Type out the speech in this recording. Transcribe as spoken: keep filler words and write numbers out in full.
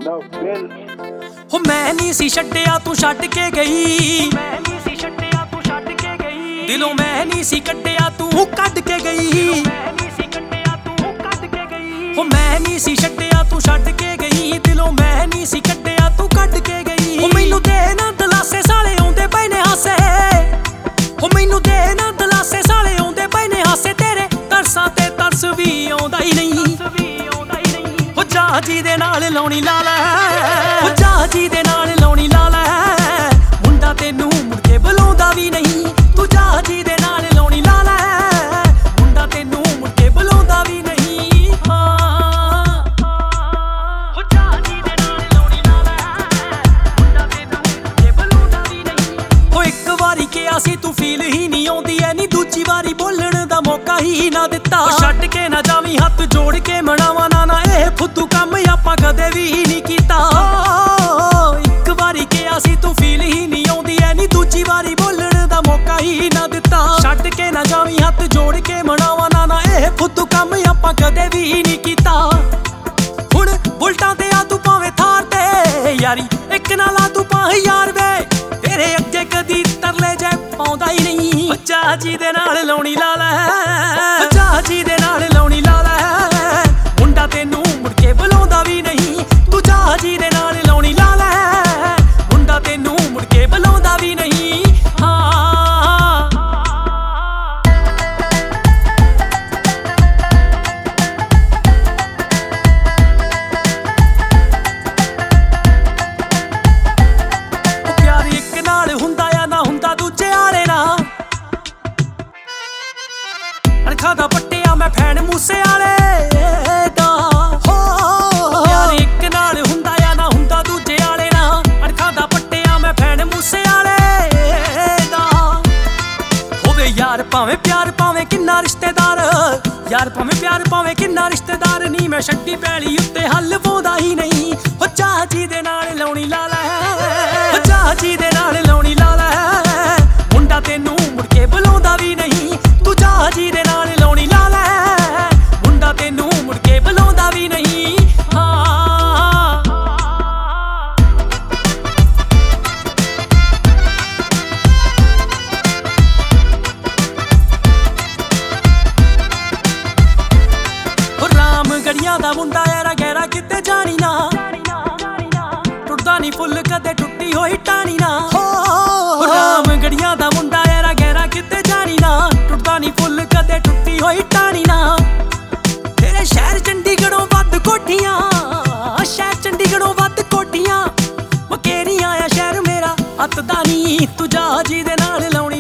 ਹੋ ਮੈਂ ਨਹੀਂ ਸੀ ਛੱਡਿਆ ਤੂੰ ਛੱਡ ਕੇ ਗਈ, ਮੈਂ ਨਹੀਂ ਸੀ ਛੱਡਿਆ ਤੂੰ ਛੱਡ ਕੇ ਗਈ, ਦਿਲੋਂ ਮੈਂ ਨਹੀਂ ਸੀ ਕੱਢਿਆ ਤੂੰ ਕੱਢ ਕੇ ਗਈ, ਮੈਂ ਨਹੀਂ ਸੀ ਕੱਢਿਆ ਤੂੰ ਕੱਢ ਕੇ ਗਈ। ਹੋ ਮੈਂ ਨਹੀਂ ਸੀ ਛੱਡਿਆ ਤੂੰ ਛੱਡ ਕੇ ਗਈ, ਦਿਲੋਂ ਮੈਂ ਨਹੀਂ ਸੀ ਕੱਢਿਆ ਤੂੰ ਕੱਢ ਕੇ ਗਈ। ਹੋ ਮੈਨੂੰ ਦੇ ਨਾ ਦਲਾਸੇ ਸਾਲੇ ਆਉਂਦੇ ਪਏ ਨੇ ਹਾਸੇ, ਹੋ ਮੈਨੂੰ ਦੇ ਨਾ ਦਲਾਸੇ ਸਾਲੇ ਆਉਂਦੇ ਪਏ ਨੇ ਹਾਸੇ, ਤੇਰੇ ਤਰਸਾਂ ਤੇ ਤਰਸ ਵੀ ਆਉਂਦਾ ਹੀ ਨਹੀਂ, ਹੋ ਜਾ ਜੀ ਦੇ ਨਾਲ ਲਾਉਣੀ ਲਾ ਲੈ, ਹੋ ਜਾ ਜੀ ਦੇ ਨਾਲ ਲਾਉਣੀ ਲਾ ਲੈ, ਮੁੰਡਾ ਤੈਨੂੰ ਮੁੜ ਕੇ ਬੁਲਾਉਂਦਾ ਵੀ ਨਹੀਂ, ਤੂੰ ਜਾ ਜੀ ਦੇ ਨਾਲ ਲਾਉਣੀ ਲਾ ਲੈ, ਮੁੰਡਾ ਤੈਨੂੰ ਮੁੜ ਕੇ ਬੁਲਾਉਂਦਾ ਵੀ ਨਹੀਂ। ਹਾਂ ਹੋ ਜਾ ਜੀ ਦੇ ਨਾਲ ਲਾਉਣੀ ਲਾ ਲੈ, ਮੁੰਡਾ ਤੈਨੂੰ ਮੁੜ ਕੇ ਬੁਲਾਉਂਦਾ ਵੀ ਨਹੀਂ। ਹੋ ਇੱਕ ਵਾਰੀ ਕਿਹਾ ਸੀ ਤੂੰ ਫੀਲ ਹੀ ਨਹੀਂ ਆਉਂਦੀ ਐ ਨੀ, ਦੂਜੀ ਵਾਰੀ ਬੋਲਣ ਦਾ ਮੌਕਾ ਹੀ ਨਾ ਦਿੱਤਾ। ਛੱਡ ਕੇ ਨਾ ਜਾਵੀਂ ਹੱਥ ਜੋੜ ਕੇ ਮਨਾਵਾਂ ਨਾ ਨਾ, ਇਹ ਫੁੱਦੂ ਕੰਮ ਆਪਾਂ ਕਦੇ ਵੀ ਨਹੀਂ ਕੀਤਾ। ਇੱਕ ਵਾਰੀ ਕਿਹਾ ਸੀ ਤੂੰ ਫੀਲ ਹੀ ਨਹੀਂ ਆਉਂਦੀ ਐ ਨੀ, ਦੂਜੀ ਵਾਰੀ ਬੋਲਣ ਦਾ ਮੌਕਾ ਹੀ ਨਾ ਦਿੱਤਾ। ਛੱਡ ਕੇ ਨਾ ਜਾਵੀਂ ਹੱਥ ਜੋੜ ਕੇ ਮਨਾਵਾਂ ਨਾ ਨਾ, ਇਹ ਫੁੱਦੂ ਕੰਮ ਆਪਾਂ ਕਦੇ ਵੀ ਨਹੀਂ ਕੀਤਾ। ਹੁਣ ਬੁਲਟਾਂ ਤੇ ਆ ਤੂੰ ਭਾਵੇਂ ਥਾਰ ਤੇ ਯਾਰੀ, ਇੱਕ ਨਾਲ ਆ ਤੂੰ ਪਾ ਯਾਰ ਵੇ, ਤੇਰੇ ਅੱਗੇ ਕਦੀ ਤਰਲੇ ਜੇ ਪਾਉਂਦਾ ਹੀ ਨਹੀਂ। ਜਾ ਜੀ ਦੇ ਨਾਲ ਲਾਉਣੀ ਲਾ ਲੈ, ਜਾ ਜੀ ਦੇ ਨਾਲ ਲਾਉਣੀ ਲਾ ਲੈ, ਮੁੰਡਾ ਤੈਨੂੰ ਮੁੜ ਕੇ ਬੁਲਾਉਂਦਾ ਵੀ ਨਹੀਂ, ਤੂੰ ਜਾ ਜੀ ਦੇ ਨਾਲ ਲਾਉਣੀ ਲਾ ਲੈ, ਮੁੰਡਾ ਤੈਨੂੰ ਮੁੜ ਕੇ ਬੁਲਾਉਂਦਾ ਵੀ ਨਹੀਂ। ਹਾਂ ਪਿਆਰ ਇੱਕ ਨਾਲ ਹੁੰਦਾ ਆ ਨਾ ਹੁੰਦਾ ਦੂਜੇ ਵਾਲੇ ਨਾਲ, ਅਣਖਾਂ ਦਾ ਪੱਟਿਆ ਮੈਂ ਫੈਨ ਮੂਸੇ ਵਾਲੇ ਦਾ। ਹੋ ਪਿਆਰ ਇੱਕ ਨਾਲ ਹੁੰਦਾ ਆ ਨਾ ਹੁੰਦਾ ਦੂਜੇ ਵਾਲੇ ਨਾਲ, ਅਣਖਾਂ ਦਾ ਪੱਟਿਆ ਮੈਂ ਫੈਨ ਮੂਸੇ ਵਾਲੇ ਦਾ। ਹੋਵੇ ਯਾਰ ਭਾਵੇਂ ਪਿਆਰ ਭਾਵੇਂ ਕਿੰਨਾ ਰਿਸ਼ਤੇਦਾਰ, ਯਾਰ ਭਾਵੇਂ ਪਿਆਰ ਭਾਵੇਂ ਕਿੰਨਾ ਰਿਸ਼ਤੇਦਾਰ, ਨਹੀਂ ਮੈਂ ਛੱਡੀ ਪੈਲੀ ਉੱਤੇ ਹੱਲ ਪਾਉਂਦਾ ਹੀ ਨਹੀਂ। ਹੋ ਜਾ ਜੀ ਦੇ ਨਾਲ ਲਾਉਣੀ ਲਾ ਲੈ, ਹੋ ਜਾ ਜੀ ਦੇ ਨਾਲ ਲਾਉਣੀ ਲਾ ਲੈ, ਮੁੰਡਾ ਤੈਨੂੰ ਮੁੜ ਕੇ ਬੁਲਾਉਂਦਾ ਵੀ ਨਹੀਂ, ਤੂੰ ਜਾ ਜੀ ਦੇ ਨਾਲ ਲਾਉਣੀ ਲਾ ਲੈ, ਮੁੰਡਾ ਤੈਨੂੰ ਮੁੜ ਕੇ ਬੁਲਾਉਂਦਾ ਵੀ ਨਹੀਂ। ਹਾਂ ਹੋ ਰਾਮ ਗੜੀਆਂ ਦਾ ਮੁੰਡਾ ਯਾਰਾ ਗਹਿਰਾ ਕਿਤੇ ਜਾਣੀ ਨਾ, ਟੁੱਟਦਾ ਨਹੀਂ ਫੁੱਲ ਕਦੇ ਟੁੱਟੀ ਹੋਈ ਟਾਣੀ ਨਾ। ਹੋ ਰਾਮ ਗੜੀਆਂ ਦਾ ਮੁੰਡਾ ਯਾਰਾ ਗਹਿਰਾ ਕਿਤੇ ਜਾਣੀ ਨਾ, ਟੁੱਟਦਾ ਨਹੀਂ ਫੁੱਲ ਕਦੇ ਟੁੱਟੀ ਹੋਈ ਟਾਣੀ ਨਾ। ਤੇਰੇ ਸ਼ਹਿਰ ਚੰਡੀਗੜ੍ਹੋਂ ਵੱਧ ਕੋਠੀਆਂ, ਸ਼ਹਿਰ ਚੰਡੀਗੜ੍ਹੋਂ ਵੱਧ ਕੋਠੀਆਂ, ਮਕੇਰੀਆਂ ਆ ਸ਼ਹਿਰ ਮੇਰਾ ਅੱਤ ਦਾ ਨਹੀਂ, ਤੂੰ ਜਾ ਜੀ ਦੇ ਨਾਲ ਲਾਉਣੀ